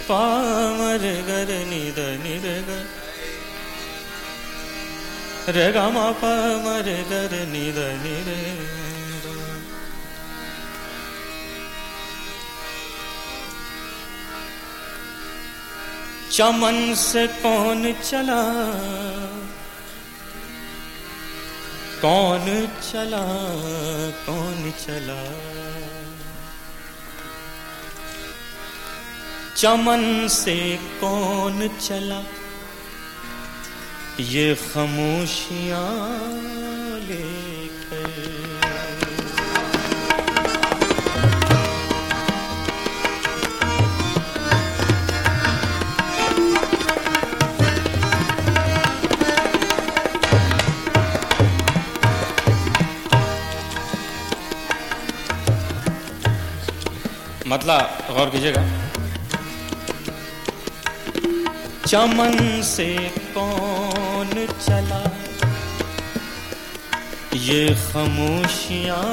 Palmer गर निद निद गर रे गा मा पामर गर निद निद। चमन से कौन चला, कौन चला, कौन चला, चमन से कौन चला, ये खामोशियां लेकर। मतलब गौर कीजिएगा। चमन से कौन चला, ये खामोशियां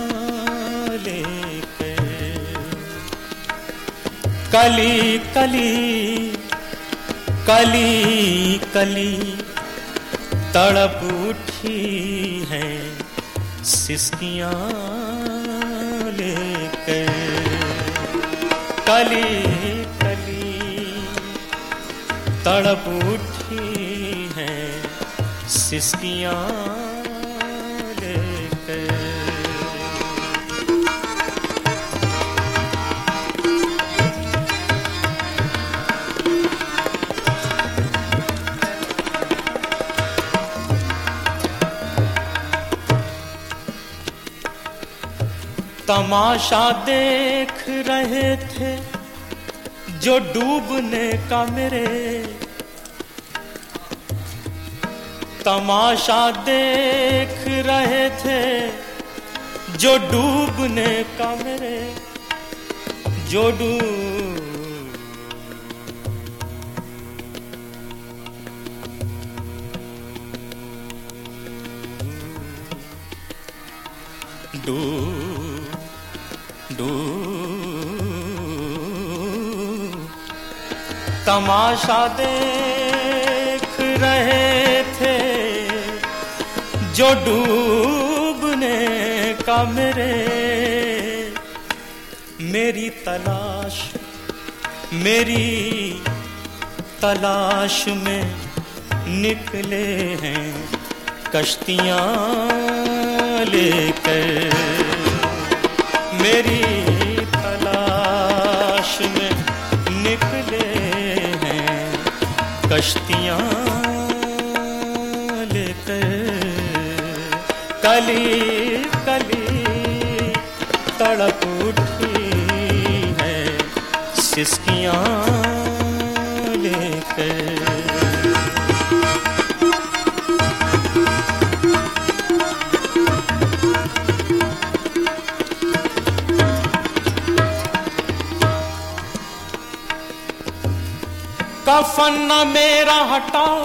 लेकर। कली कली कली कली तड़प उठी है सिसकियां लेकर। कली कली तड़प उठी है सिसकियां लेकर। तमाशा देख रहे थे जो डूबने का मेरे, तमाशा देख रहे थे जो डूबने का मेरे, जो तमाशा देख रहे थे जो डूबने का मेरे। मेरी तलाश में निकले हैं कश्तियां लेकर। मेरी तलाश में निकले हैं कश्तियां लेकर। कली कली तड़प उठी है सिसकियां लेकर। कफन न मेरा हटाओ,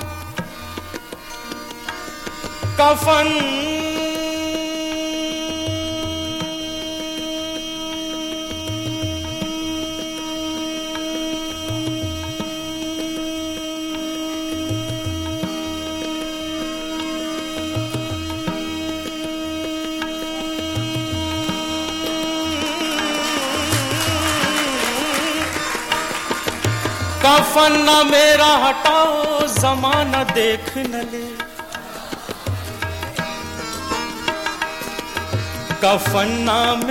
कफन कफन न मेरा हटाओ, ज़माना देख न ले। कफन न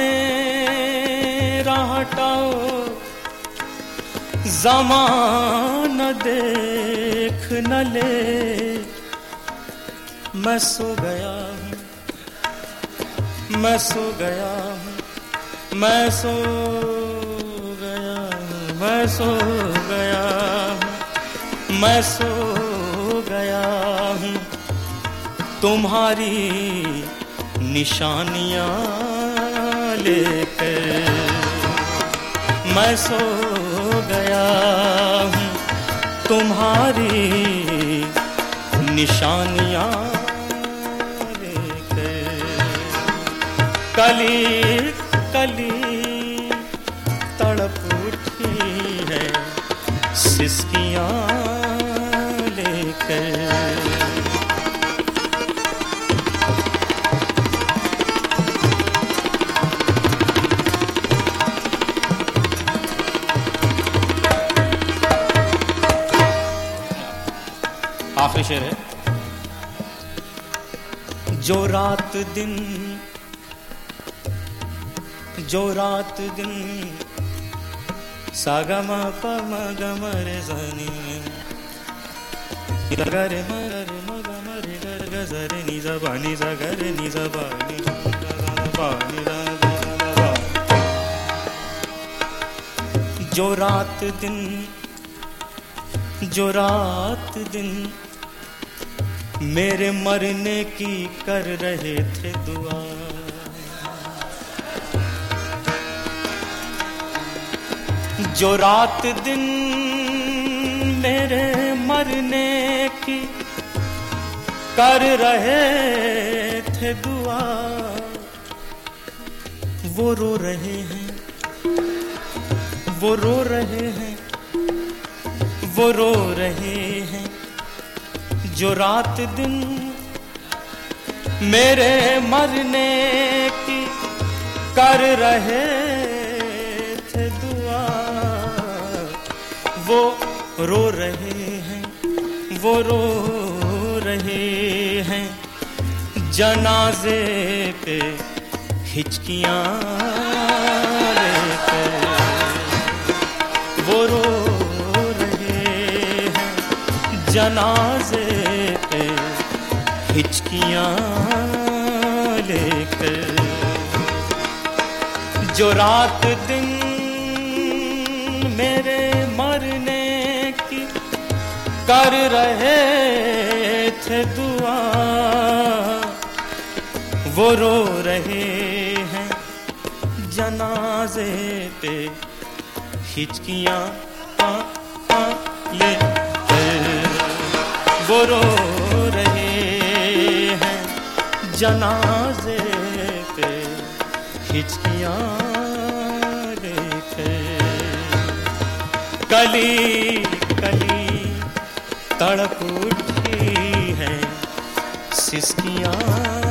मेरा हटाओ, ज़माना देख न ले। मैं सो गया हूँ, मैं सो गया हूँ, मैं सो गया हूँ, मैं सो गया हूँ, मैं सो गया हूँ। तुम्हारी निशानियाँ लेकर मैं सो गया हूँ। तुम्हारी निशानियाँ लेकर। कली कली तड़प उठी है सिसकियां लेकर। आखिरी शेर है। जो रात दिन सागमा पमगम रे जनी गरे मरे मगम रे गर गजरे नि जबानी जगरे नि जबानी जबानी जबानी। जो रात दिन मेरे मरने की कर रहे थे दुआ। जो रात दिन मेरे मरने की कर रहे थे दुआ, वो रो रहे हैं, वो रो रहे हैं, वो रो रहे हैं। जो रात दिन मेरे मरने की कर रहे थे दुआ, वो रो रहे हैं, वो रो रहे हैं। जनाजे पे हिचकियां लेकर वो रो रहे हैं। जनाजे पे हिचकियां लेकर। जो रात दिन मेरे मरने की कर रहे थे दुआ, वो रो रहे हैं। जनाजे पे हिचकियां ले वो रो रहे हैं। जनाजे पे हिचकियां लेकर। कली कली तड़प उठी है सिसकियां